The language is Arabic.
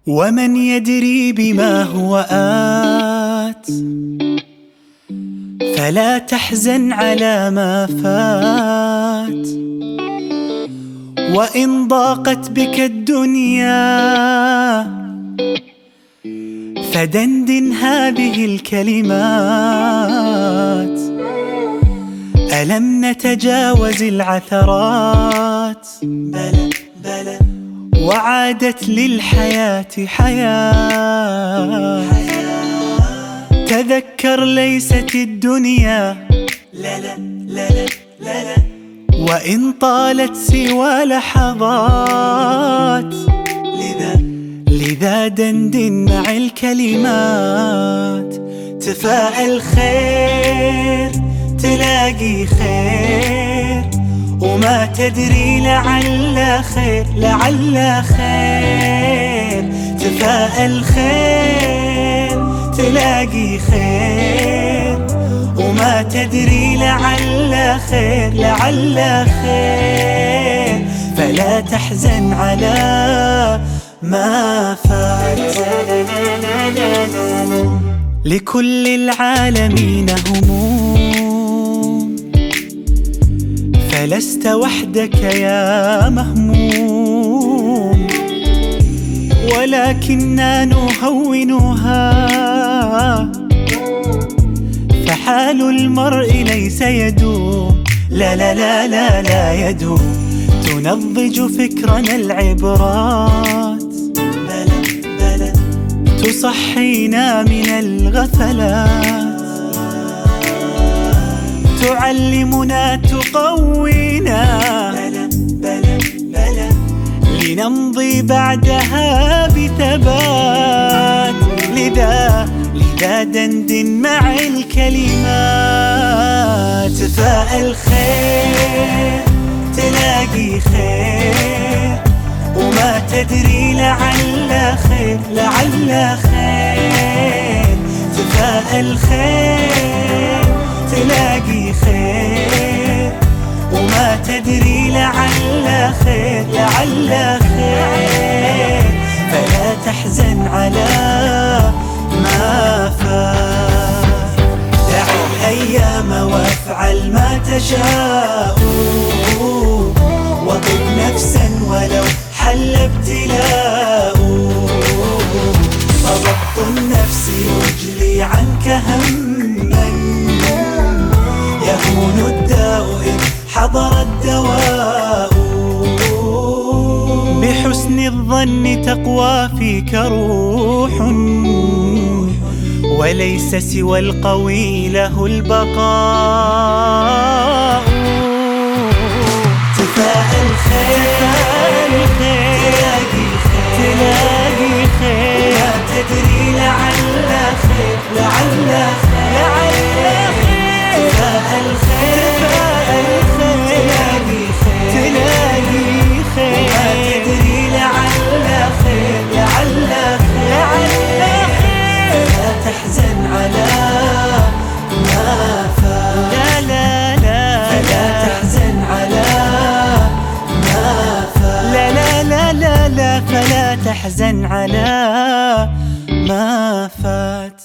ومن يدري بما هو آت، فلا تحزن على ما فات. وإن ضاقت بك الدنيا فدندن هذه الكلمات: ألم نتجاوز العثرات؟ بلى بلى، وعادت للحياة حياة. تذكر ليست الدنيا لا لا لا لا لا، وإن طالت سوى لحظات. لذا دندن مع الكلمات. تفاءل خير تلاقي خير، وما تدري لعل خير لعل خير. تفاءل خير تلاقي خير، وما تدري لعل خير لعل خير. فلا تحزن على ما فات. لكل العالمين هموم، فلست وحدك يا مهموم. ولكننا نهونها، فحال المرء ليس يدوم. لا لا لا لا لا يدوم. تنضج فكرنا العبرات، بلى بلى، تصحينا من الغفلات. تعلمنا تقوينا، بلى بلى بلى، لنمضي بعدها بثبات. لذا دندن مع الكلمات. تفاءل خير تلاقي خير، وما تدري لعل خير لعل خير. تفاءل خير تلاقي خير، وما تدري لعل خير لعل خير. فلا تحزن على ما فات. دع الأيام وافعل ما تشاء، وطب نفسا ولو حل ابتلاء. فضبط النفس يجلي عنك هما، يهون الداء إن حضر الدواء. بحسن الظن تقوى فيك روح، وليس سوى القوي له البقاء. تفاءل خير تلاقي خير تلاقي خير، لا تدري لعل خير لعل خير. تفاءل خير تلاقي خير تلاقي خير، لا تدري لعل خير لعل خير. لا تحزن على ما فات. لا لا لا، فلا تحزن على ما فات. لا لا لا لا لا، فلا تحزن على ما فات.